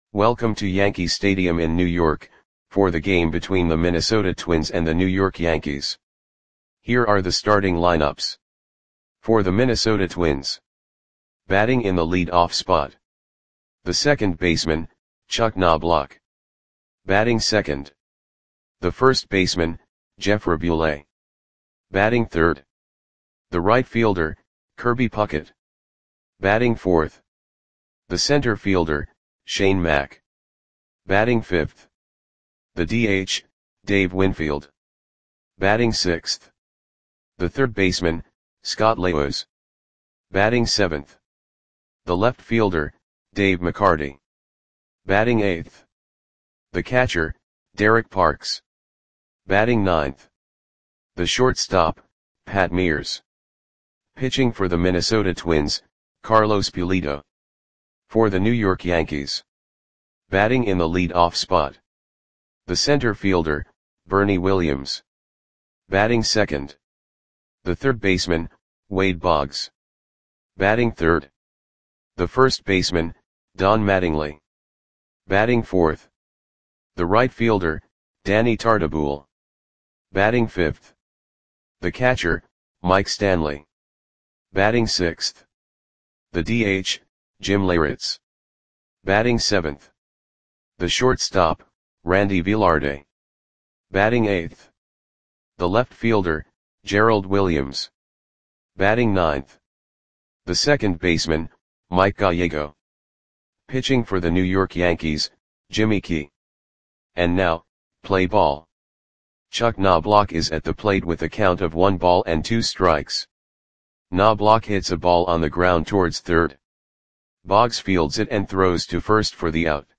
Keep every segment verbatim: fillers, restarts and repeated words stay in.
Welcome to Yankee Stadium in New York, for the game between the Minnesota Twins and the New York Yankees. Here are the starting lineups. For the Minnesota Twins. Batting in the lead-off spot. The second baseman, Chuck Knobloch. Batting second. The first baseman, Jeff Raboulet. Batting third. The right fielder, Kirby Puckett. Batting fourth. The center fielder, Shane Mack. Batting fifth. The D H, Dave Winfield. Batting sixth. The third baseman, Scott Lewis. Batting seventh. The left fielder, Dave McCarty. Batting eighth. The catcher, Derek Parks. Batting ninth. The shortstop, Pat Mears. Pitching for the Minnesota Twins, Carlos Pulido. For the New York Yankees. Batting in the lead-off spot. The center fielder, Bernie Williams. Batting second. The third baseman, Wade Boggs. Batting third. The first baseman, Don Mattingly. Batting fourth. The right fielder, Danny Tartabull. Batting fifth. The catcher, Mike Stanley. Batting sixth. The D H, Jim Leyritz. Batting seventh. The shortstop, Randy Velarde. Batting eighth. The left fielder, Gerald Williams. Batting ninth. The second baseman, Mike Gallego. Pitching for the New York Yankees, Jimmy Key. And now, play ball. Chuck Knobloch is at the plate with a count of one ball and two strikes. Knobloch hits a ball on the ground towards third. Boggs fields it and throws to first for the out.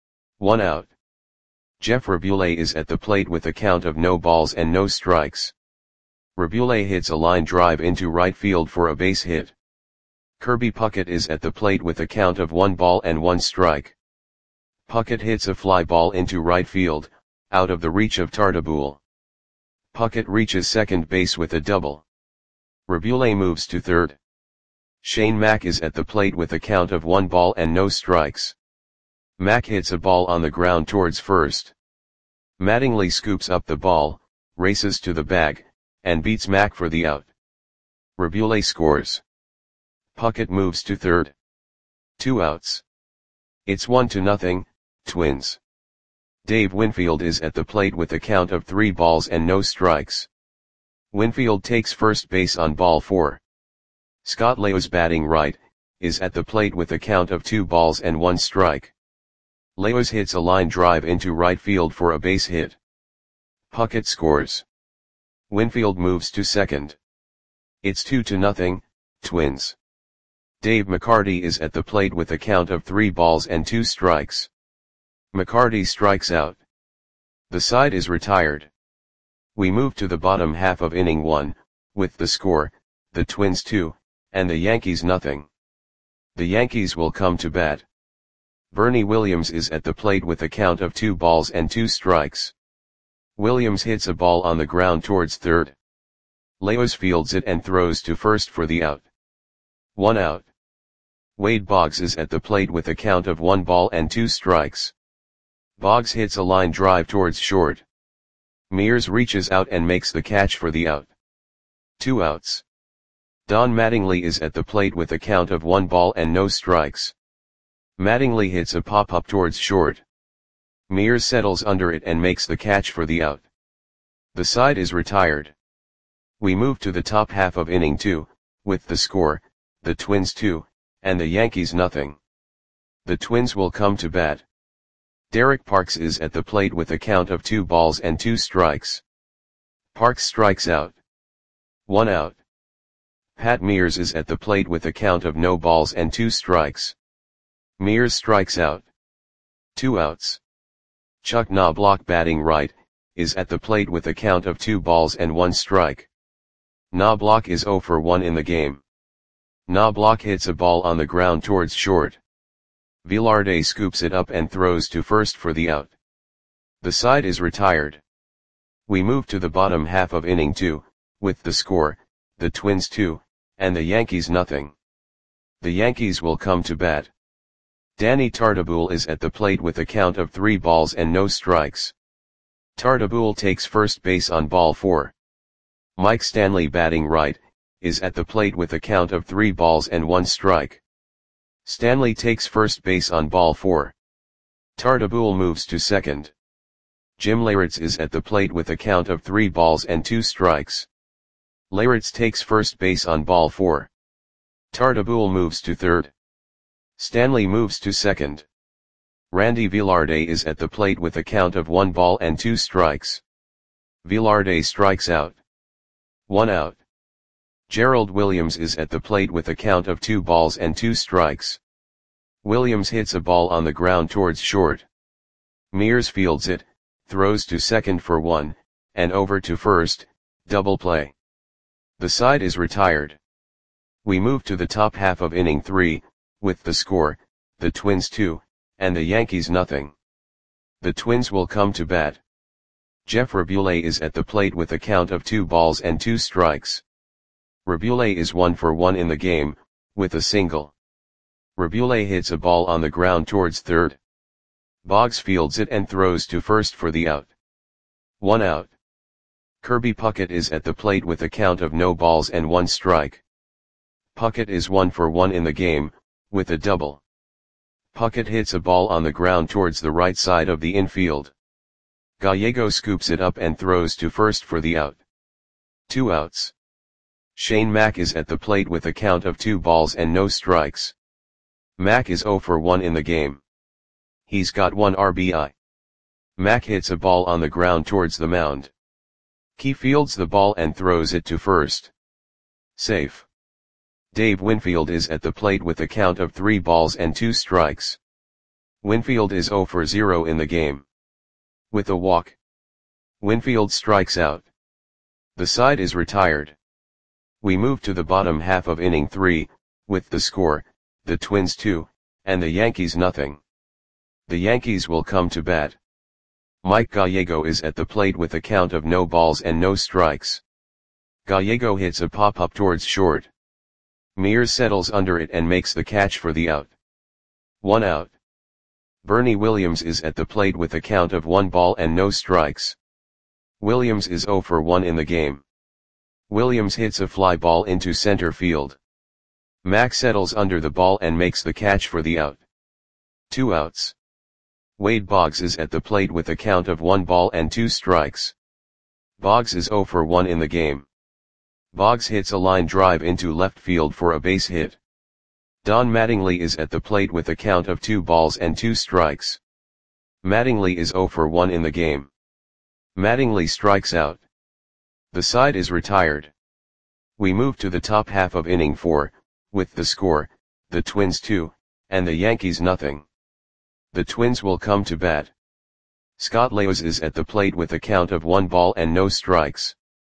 One out. Jeff Raboulet is at the plate with a count of no balls and no strikes. Raboulet hits a line drive into right field for a base hit. Kirby Puckett is at the plate with a count of one ball and one strike. Puckett hits a fly ball into right field, out of the reach of Tartabull. Puckett reaches second base with a double. Raboulet moves to third. Shane Mack is at the plate with a count of one ball and no strikes. Mack hits a ball on the ground towards first. Mattingly scoops up the ball, races to the bag, and beats Mack for the out. Raboulet scores. Puckett moves to third. Two outs. It's one to nothing, Twins. Dave Winfield is at the plate with a count of three balls and no strikes. Winfield takes first base on ball four. Scott Lewis, batting right, is at the plate with a count of two balls and one strike. Lewis hits a line drive into right field for a base hit. Puckett scores. Winfield moves to second. It's two to nothing, Twins. Dave McCarty is at the plate with a count of three balls and two strikes. McCarty strikes out. The side is retired. We move to the bottom half of inning one, with the score, the Twins two, and the Yankees nothing. The Yankees will come to bat. Bernie Williams is at the plate with a count of two balls and two strikes. Williams hits a ball on the ground towards third. Lewis fields it and throws to first for the out. One out. Wade Boggs is at the plate with a count of one ball and two strikes. Boggs hits a line drive towards short. Mears reaches out and makes the catch for the out. Two outs. Don Mattingly is at the plate with a count of one ball and no strikes. Mattingly hits a pop-up towards short. Mears settles under it and makes the catch for the out. The side is retired. We move to the top half of inning two, with the score, the Twins two, and the Yankees nothing. The Twins will come to bat. Derek Parks is at the plate with a count of two balls and two strikes. Parks strikes out. One out. Pat Mears is at the plate with a count of no balls and two strikes. Mears strikes out. Two outs. Chuck Knobloch, batting right, is at the plate with a count of two balls and one strike. Knobloch is zero for one in the game. Knobloch hits a ball on the ground towards short. Velarde scoops it up and throws to first for the out. The side is retired. We move to the bottom half of inning two, with the score, the Twins two, and the Yankees nothing. The Yankees will come to bat. Danny Tartabull is at the plate with a count of three balls and no strikes. Tartabull takes first base on ball four. Mike Stanley, batting right, is at the plate with a count of three balls and one strike. Stanley takes first base on ball four. Tartabull moves to second. Jim Leyritz is at the plate with a count of three balls and two strikes. Leyritz takes first base on ball four. Tartabull moves to third. Stanley moves to second. Randy Velarde is at the plate with a count of one ball and two strikes. Velarde strikes out. One out. Gerald Williams is at the plate with a count of two balls and two strikes. Williams hits a ball on the ground towards short. Mears fields it, throws to second for one, and over to first, double play. The side is retired. We move to the top half of inning three, with the score, the Twins two, and the Yankees nothing. The Twins will come to bat. Jeff Rabule is at the plate with a count of two balls and two strikes. Rabule is one for one in the game, with a single. Rabule hits a ball on the ground towards third. Boggs fields it and throws to first for the out. One out. Kirby Puckett is at the plate with a count of no balls and one strike. Puckett is one for one in the game, with a double. Puckett hits a ball on the ground towards the right side of the infield. Gallego scoops it up and throws to first for the out. Two outs. Shane Mack is at the plate with a count of two balls and no strikes. Mack is zero for one in the game. He's got one R B I. Mack hits a ball on the ground towards the mound. He fields the ball and throws it to first. Safe. Dave Winfield is at the plate with a count of three balls and two strikes. Winfield is zero for zero in the game. With a walk. Winfield strikes out. The side is retired. We move to the bottom half of inning three, with the score, the Twins two, and the Yankees nothing. The Yankees will come to bat. Mike Gallego is at the plate with a count of no balls and no strikes. Gallego hits a pop-up towards short. Mears settles under it and makes the catch for the out. One out. Bernie Williams is at the plate with a count of one ball and no strikes. Williams is zero for one in the game. Williams hits a fly ball into center field. Mack settles under the ball and makes the catch for the out. Two outs. Wade Boggs is at the plate with a count of one ball and two strikes. Boggs is zero for one in the game. Boggs hits a line drive into left field for a base hit. Don Mattingly is at the plate with a count of two balls and two strikes. Mattingly is zero for one in the game. Mattingly strikes out. The side is retired. We move to the top half of inning four, with the score, the Twins two, and the Yankees nothing. The Twins will come to bat. Scott Leos is at the plate with a count of one ball and no strikes.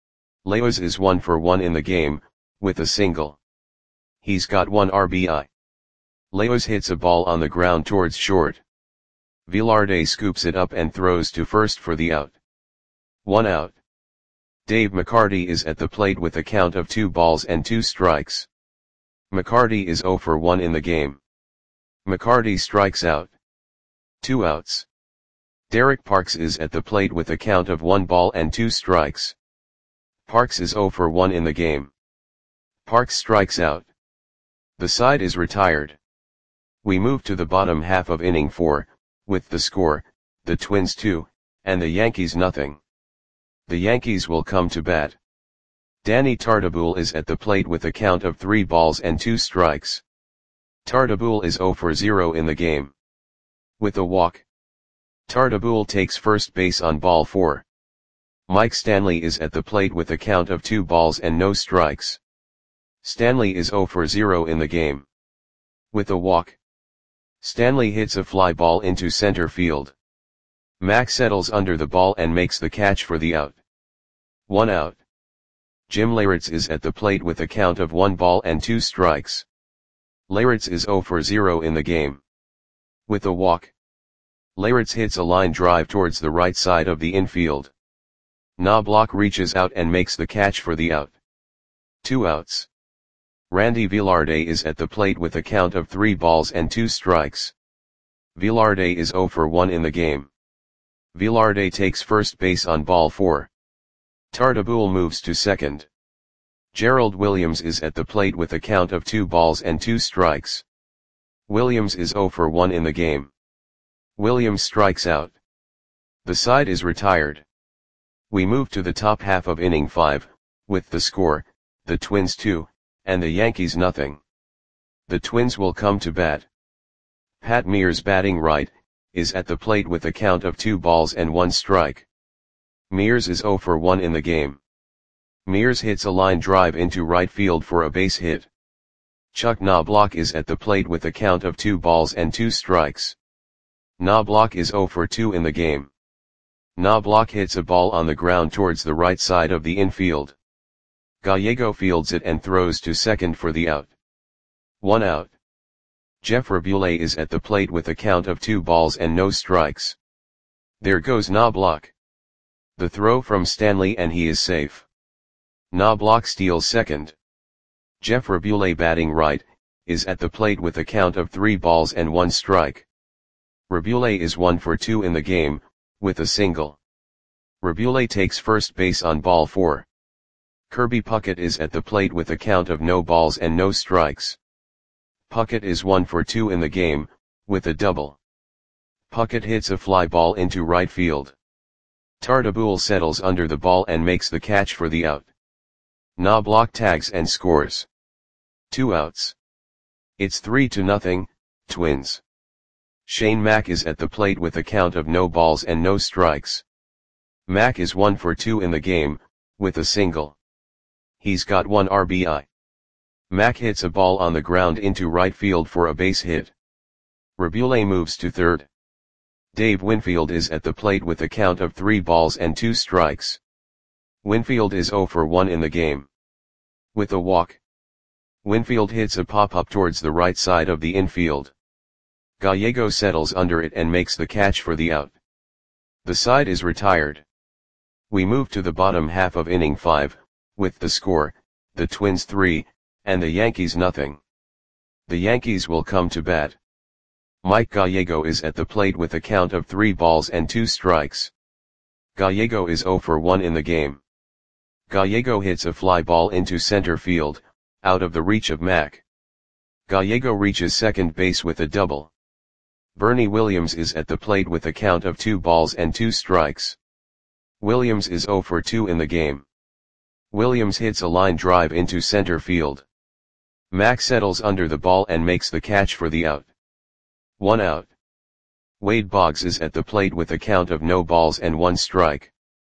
Leos is one for one in the game, with a single. He's got one R B I. Leos hits a ball on the ground towards short. Velarde scoops it up and throws to first for the out. One out. Dave McCarty is at the plate with a count of two balls and two strikes. McCarty is zero for one in the game. McCarty strikes out. Two outs. Derek Parks is at the plate with a count of one ball and two strikes. Parks is zero for one in the game. Parks strikes out. The side is retired. We move to the bottom half of inning four, with the score, the Twins two, and the Yankees nothing. The Yankees will come to bat. Danny Tartabull is at the plate with a count of three balls and two strikes. Tartabull is zero for zero in the game. With a walk. Tartabull takes first base on ball four. Mike Stanley is at the plate with a count of two balls and no strikes. Stanley is zero for zero in the game. With a walk. Stanley hits a fly ball into center field. Mack settles under the ball and makes the catch for the out. One out. Jim Leyritz is at the plate with a count of one ball and two strikes. Leyritz is zero for zero in the game. With a walk. Leyritz hits a line drive towards the right side of the infield. Knobloch reaches out and makes the catch for the out. Two outs. Randy Velarde is at the plate with a count of three balls and two strikes. Velarde is zero for one in the game. Velarde takes first base on ball four. Tartabull moves to second. Gerald Williams is at the plate with a count of two balls and two strikes. Williams is zero for one in the game. Williams strikes out. The side is retired. We move to the top half of inning five, with the score, the Twins two, and the Yankees nothing. The Twins will come to bat. Pat Mears, batting right, is at the plate with a count of two balls and one strike. Mears is zero for one in the game. Mears hits a line drive into right field for a base hit. Chuck Knobloch is at the plate with a count of two balls and two strikes. Knobloch is zero for two in the game. Knobloch hits a ball on the ground towards the right side of the infield. Gallego fields it and throws to second for the out. One out. Jeff Rabule is at the plate with a count of two balls and no strikes. There goes Knobloch. The throw from Stanley and he is safe. Knobloch steals second. Jeff Rabule, batting right, is at the plate with a count of three balls and one strike. Rabule is one for two in the game, with a single. Rabule takes first base on ball four. Kirby Puckett is at the plate with a count of no balls and no strikes. Puckett is one for two in the game, with a double. Puckett hits a fly ball into right field. Tartabull settles under the ball and makes the catch for the out. Knobloch tags and scores. Two outs. It's three to nothing, Twins. Shane Mack is at the plate with a count of no balls and no strikes. Mack is one for two in the game, with a single. He's got one R B I. Mack hits a ball on the ground into right field for a base hit. Rabule moves to third. Dave Winfield is at the plate with a count of three balls and two strikes. Winfield is zero for one in the game. With a walk. Winfield hits a pop-up towards the right side of the infield. Gallego settles under it and makes the catch for the out. The side is retired. We move to the bottom half of inning five, with the score, the Twins three, and the Yankees nothing. The Yankees will come to bat. Mike Gallego is at the plate with a count of three balls and two strikes. Gallego is zero for one in the game. Gallego hits a fly ball into center field, out of the reach of Mack. Gallego reaches second base with a double. Bernie Williams is at the plate with a count of two balls and two strikes. Williams is zero for two in the game. Williams hits a line drive into center field. Mack settles under the ball and makes the catch for the out. One out. Wade Boggs is at the plate with a count of no balls and one strike.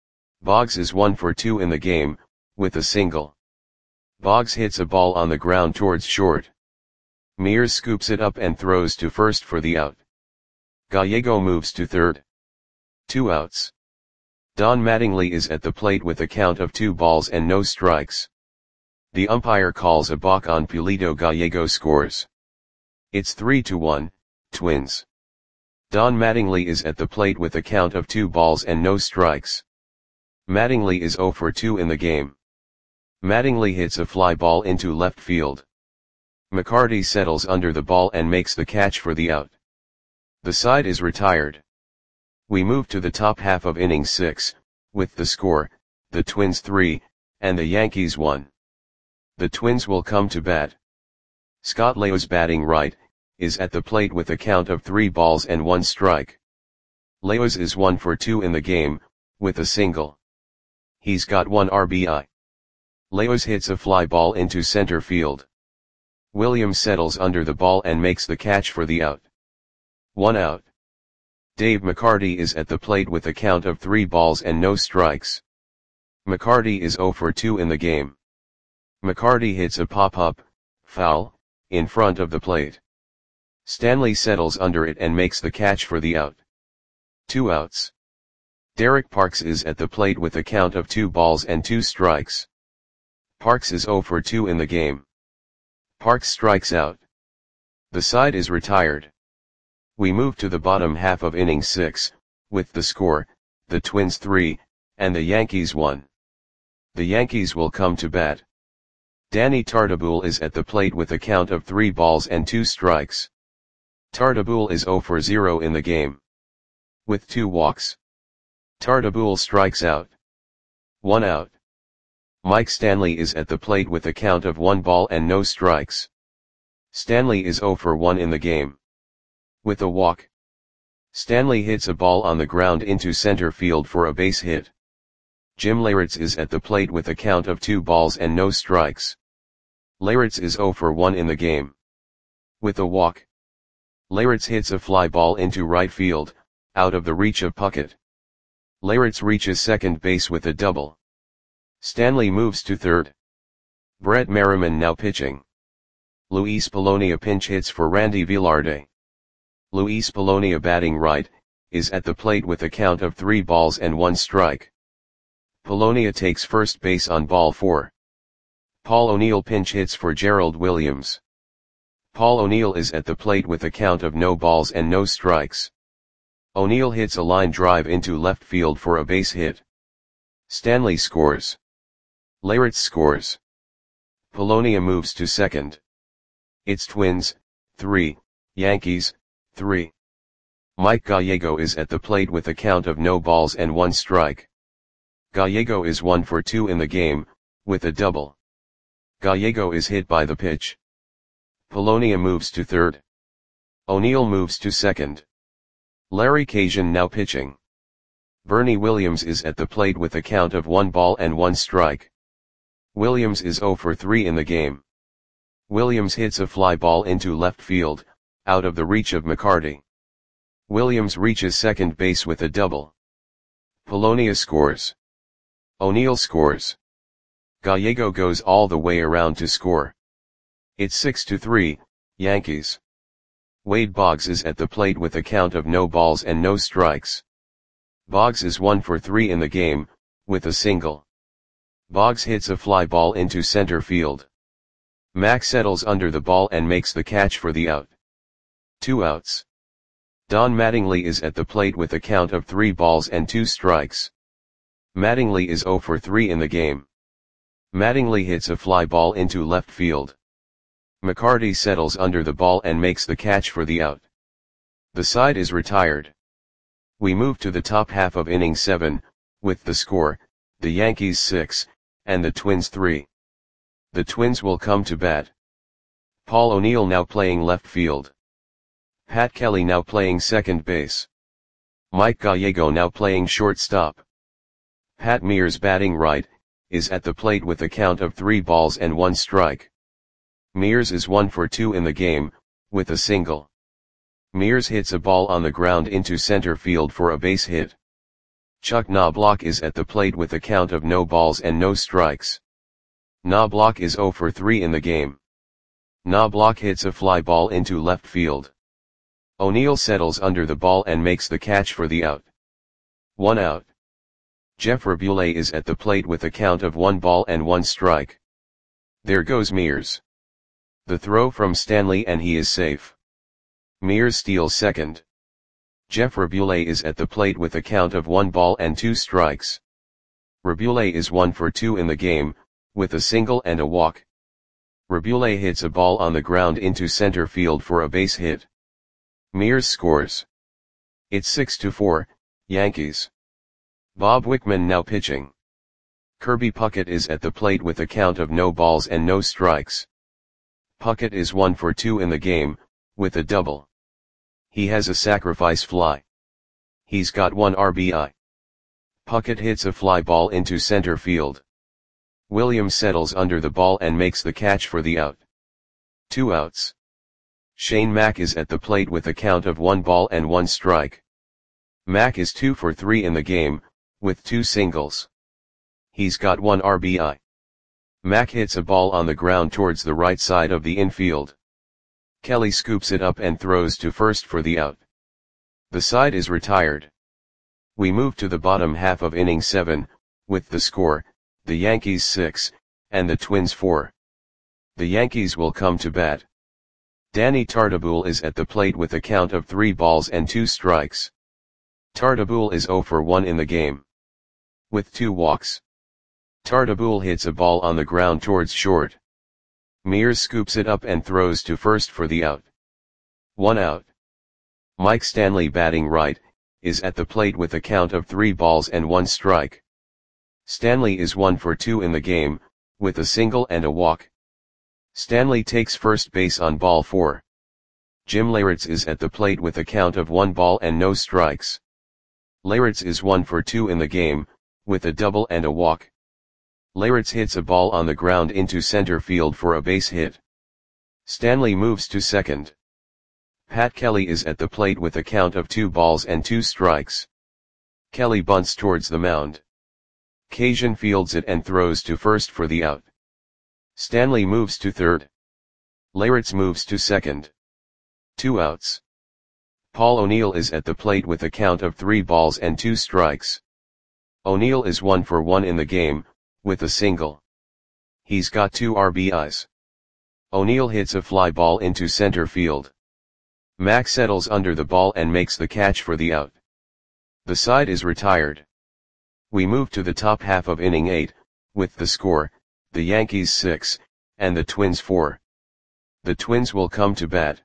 Boggs is one for two in the game, with a single. Boggs hits a ball on the ground towards short. Mears scoops it up and throws to first for the out. Gallego moves to third. Two outs. Don Mattingly is at the plate with a count of two balls and no strikes. The umpire calls a balk on Pulido. Gallego scores. It's three to one, Twins. Don Mattingly is at the plate with a count of two balls and no strikes. Mattingly is zero for two in the game. Mattingly hits a fly ball into left field. McCarty settles under the ball and makes the catch for the out. The side is retired. We move to the top half of inning six, with the score, the Twins three, and the Yankees one. The Twins will come to bat. Scott Leos, batting right, is at the plate with a count of three balls and one strike. Leos is one for two in the game, with a single. He's got one R B I. Leos hits a fly ball into center field. Williams settles under the ball and makes the catch for the out. One out. Dave McCarty is at the plate with a count of three balls and no strikes. McCarty is zero for two in the game. McCarty hits a pop-up, foul, in front of the plate. Stanley settles under it and makes the catch for the out. Two outs. Derek Parks is at the plate with a count of two balls and two strikes. Parks is zero for two in the game. Parks strikes out. The side is retired. We move to the bottom half of inning six, with the score, the Twins three, and the Yankees one. The Yankees will come to bat. Danny Tartabull is at the plate with a count of three balls and two strikes. Tartabull is zero for zero in the game. With two walks. Tartabull strikes out. One out. Mike Stanley is at the plate with a count of one ball and no strikes. Stanley is zero for one in the game. With a walk. Stanley hits a ball on the ground into center field for a base hit. Jim Leyritz is at the plate with a count of two balls and no strikes. Leyritz is zero for one in the game. With a walk. Leyritz hits a fly ball into right field, out of the reach of Puckett. Leyritz reaches second base with a double. Stanley moves to third. Brett Merriman now pitching. Luis Polonia pinch hits for Randy Velarde. Luis Polonia batting right, is at the plate with a count of three balls and one strike. Polonia takes first base on ball four. Paul O'Neill pinch hits for Gerald Williams. Paul O'Neill is at the plate with a count of no balls and no strikes. O'Neill hits a line drive into left field for a base hit. Stanley scores. Leyritz scores. Polonia moves to second. It's Twins, three, Yankees, three. Mike Gallego is at the plate with a count of no balls and one strike. Gallego is one for two in the game, with a double. Gallego is hit by the pitch. Polonia moves to third. O'Neill moves to second. Larry Cajun now pitching. Bernie Williams is at the plate with a count of one ball and one strike. Williams is zero for three in the game. Williams hits a fly ball into left field, out of the reach of McCarty. Williams reaches second base with a double. Polonia scores. O'Neill scores. Gallego goes all the way around to score. It's six to three, Yankees. Wade Boggs is at the plate with a count of no balls and no strikes. Boggs is one for three in the game, with a single. Boggs hits a fly ball into center field. Mack settles under the ball and makes the catch for the out. Two outs. Don Mattingly is at the plate with a count of three balls and two strikes. Mattingly is zero for three in the game. Mattingly hits a fly ball into left field. McCarty settles under the ball and makes the catch for the out. The side is retired. We move to the top half of inning seven, with the score, the Yankees six, and the Twins three. The Twins will come to bat. Paul O'Neill now playing left field. Pat Kelly now playing second base. Mike Gallego now playing shortstop. Pat Mears batting right, is at the plate with a count of three balls and one strike. Mears is one for two in the game, with a single. Mears hits a ball on the ground into center field for a base hit. Chuck Knobloch is at the plate with a count of no balls and no strikes. Knobloch is zero for three in the game. Knobloch hits a fly ball into left field. O'Neill settles under the ball and makes the catch for the out. One out. Jeff Rabule is at the plate with a count of one ball and one strike. There goes Mears. The throw from Stanley and he is safe. Mears steals second. Jeff Rabule is at the plate with a count of one ball and two strikes. Rabule is one for two in the game, with a single and a walk. Rabule hits a ball on the ground into center field for a base hit. Mears scores. It's six to four, Yankees. Bob Wickman now pitching. Kirby Puckett is at the plate with a count of no balls and no strikes. Puckett is one for two in the game, with a double. He has a sacrifice fly. He's got one R B I. Puckett hits a fly ball into center field. Williams settles under the ball and makes the catch for the out. Two outs. Shane Mack is at the plate with a count of one ball and one strike. Mack is two for three in the game, with two singles. He's got one R B I. Mack hits a ball on the ground towards the right side of the infield. Kelly scoops it up and throws to first for the out. The side is retired. We move to the bottom half of inning seven, with the score, the Yankees six, and the Twins four. The Yankees will come to bat. Danny Tartabull is at the plate with a count of three balls and two strikes. Tartabull is zero for one in the game. With two walks. Tartabull hits a ball on the ground towards short. Mears scoops it up and throws to first for the out. One out. Mike Stanley batting right, is at the plate with a count of three balls and one strike. Stanley is one for two in the game, with a single and a walk. Stanley takes first base on ball four. Jim Leyritz is at the plate with a count of one ball and no strikes. Leyritz is one for two in the game, with a double and a walk. Leyritz hits a ball on the ground into center field for a base hit. Stanley moves to second. Pat Kelly is at the plate with a count of two balls and two strikes. Kelly bunts towards the mound. Kasian fields it and throws to first for the out. Stanley moves to third. Leyritz moves to second. Two outs. Paul O'Neill is at the plate with a count of three balls and two strikes. O'Neill is one for one in the game, with a single. He's got two R B Is. O'Neill hits a fly ball into center field. Mack settles under the ball and makes the catch for the out. The side is retired. We move to the top half of inning eight, with the score, the Yankees six, and the Twins four. The Twins will come to bat.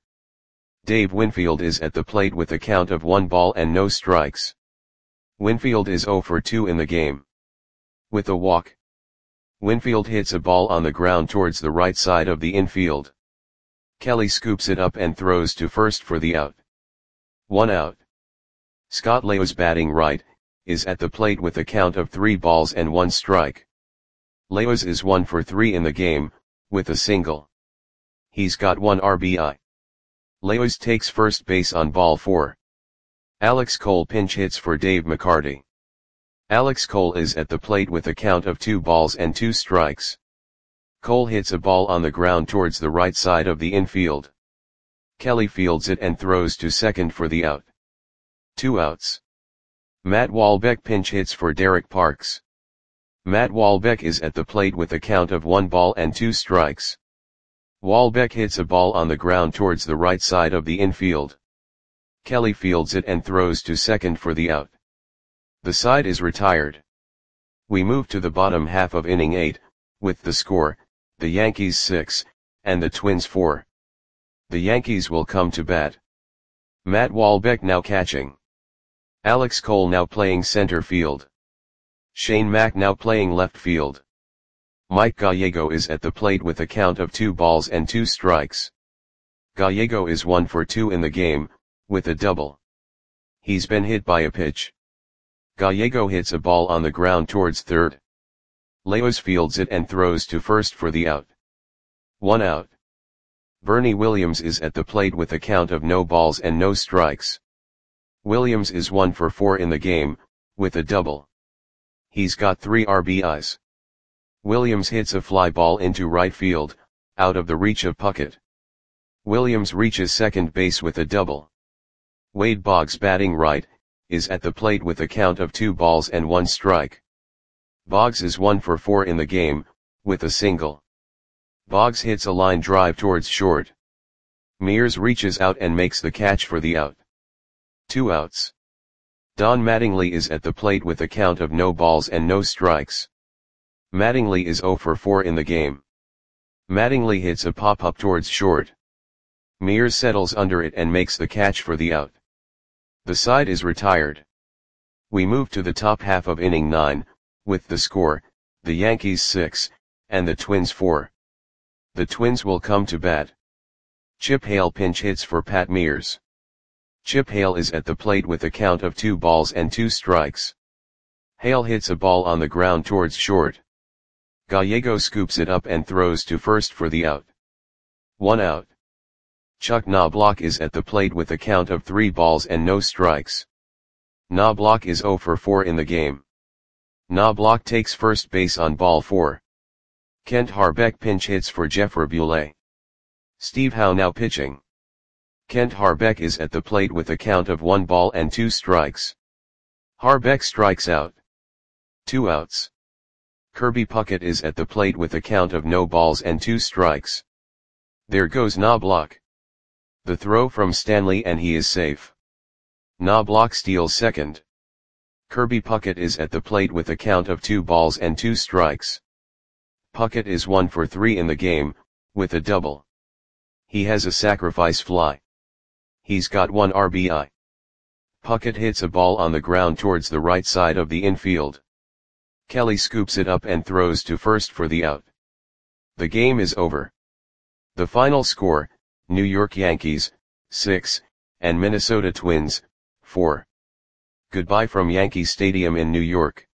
Dave Winfield is at the plate with a count of one ball and no strikes. Winfield is zero for two in the game. With a walk. Winfield hits a ball on the ground towards the right side of the infield. Kelly scoops it up and throws to first for the out. One out. Scott Leos batting right, is at the plate with a count of three balls and one strike. Leos is one for three in the game, with a single. He's got one R B I. Leos takes first base on ball four. Alex Cole pinch hits for Dave McCarty. Alex Cole is at the plate with a count of two balls and two strikes. Cole hits a ball on the ground towards the right side of the infield. Kelly fields it and throws to second for the out. Two outs. Matt Walbeck pinch hits for Derek Parks. Matt Walbeck is at the plate with a count of one ball and two strikes. Walbeck hits a ball on the ground towards the right side of the infield. Kelly fields it and throws to second for the out. The side is retired. We move to the bottom half of inning eight, with the score, the Yankees six, and the Twins four. The Yankees will come to bat. Matt Walbeck now catching. Alex Cole now playing center field. Shane Mack now playing left field. Mike Gallego is at the plate with a count of two balls and two strikes. Gallego is one for two in the game, with a double. He's been hit by a pitch. Gallego hits a ball on the ground towards third. Leos fields it and throws to first for the out. One out. Bernie Williams is at the plate with a count of no balls and no strikes. Williams is one for four in the game, with a double. He's got three R B Is. Williams hits a fly ball into right field, out of the reach of Puckett. Williams reaches second base with a double. Wade Boggs batting right, is at the plate with a count of two balls and one strike. Boggs is one for four in the game, with a single. Boggs hits a line drive towards short. Mears reaches out and makes the catch for the out. Two outs. Don Mattingly is at the plate with a count of no balls and no strikes. Mattingly is zero for four in the game. Mattingly hits a pop-up towards short. Mears settles under it and makes the catch for the out. The side is retired. We move to the top half of inning nine, with the score, the Yankees six, and the Twins four. The Twins will come to bat. Chip Hale pinch hits for Pat Mears. Chip Hale is at the plate with a count of two balls and two strikes. Hale hits a ball on the ground towards short. Gallego scoops it up and throws to first for the out. One out. Chuck Knobloch is at the plate with a count of three balls and no strikes. Knobloch is zero for four in the game. Knobloch takes first base on ball four. Kent Harbeck pinch hits for Jeffrey Buehler. Steve Howe now pitching. Kent Harbeck is at the plate with a count of one ball and two strikes. Harbeck strikes out. Two outs. Kirby Puckett is at the plate with a count of no balls and two strikes. There goes Knobloch. The throw from Stanley and he is safe. Knobloch steals second. Kirby Puckett is at the plate with a count of two balls and two strikes. Puckett is one for three in the game, with a double. He has a sacrifice fly. He's got one R B I. Puckett hits a ball on the ground towards the right side of the infield. Kelly scoops it up and throws to first for the out. The game is over. The final score, New York Yankees, six, and Minnesota Twins, four. Goodbye from Yankee Stadium in New York.